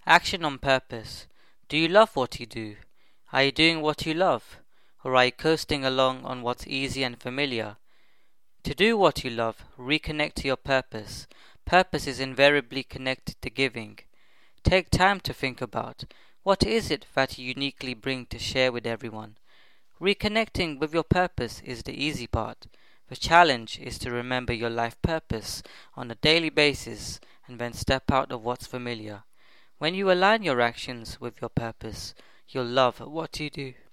Action on purpose. Do you love what you do? Are you doing what you love? Or are you coasting along on what's easy and familiar? To do what you love, reconnect to your purpose. Purpose is invariably connected to giving. Take time to think about what is it that you uniquely bring to share with everyone. Reconnecting with your purpose is the easy part. The challenge is to remember your life purpose on a daily basis and then step out of what's familiar. When you align your actions with your purpose, you'll love what you do.